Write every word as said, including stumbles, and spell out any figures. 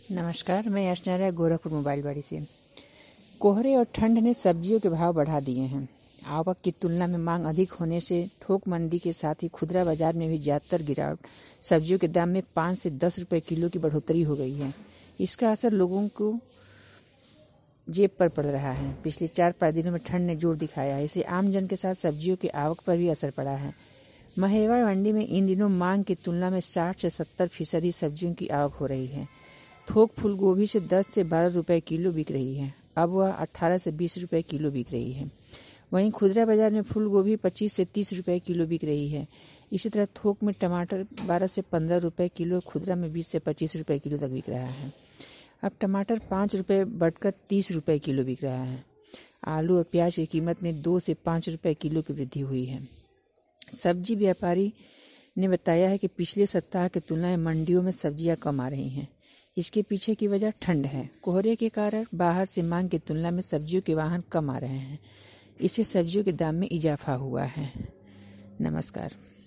नमस्कार, मैं अर्चना गोरखपुर मोबाइल बाड़ी से। कोहरे और ठंड ने सब्जियों के भाव बढ़ा दिए हैं। आवक की तुलना में मांग अधिक होने से थोक मंडी के साथ ही खुदरा बाजार में भी ज्यादातर गिरावट। सब्जियों के दाम में पाँच से दस रुपए किलो की बढ़ोतरी हो गई है। इसका असर लोगों को जेब पर पड़ रहा है। पिछले चार पाँच दिनों में ठंड ने जोर दिखाया है। इससे आम जन के साथ सब्जियों की आवक पर भी असर पड़ा है। महेवा मंडी में इन दिनों मांग की तुलना में साठ से सत्तर फीसदी सब्जियों की आवक हो रही है। थोक फूल गोभी से दस से बारह रुपए किलो बिक रही है। अब वह अठारह से बीस रुपए किलो बिक रही है। वहीं खुदरा बाजार में फूल गोभी पच्चीस से तीस रुपए किलो बिक रही है। इसी तरह थोक में टमाटर बारह से पंद्रह रुपए किलो, खुदरा में बीस से पच्चीस रुपए किलो तक बिक रहा है। अब टमाटर पाँच रुपए बढ़कर तीस रुपए किलो बिक रहा है। आलू और प्याज की कीमत में दो से पाँच रुपए किलो की वृद्धि हुई है। सब्जी व्यापारी ने बताया है कि पिछले सप्ताह की तुलना में मंडियों में सब्जियां कम आ रही हैं। इसके पीछे की वजह ठंड है। कोहरे के कारण बाहर से मांग की तुलना में सब्जियों के वाहन कम आ रहे हैं। इससे सब्जियों के दाम में इजाफा हुआ है। नमस्कार।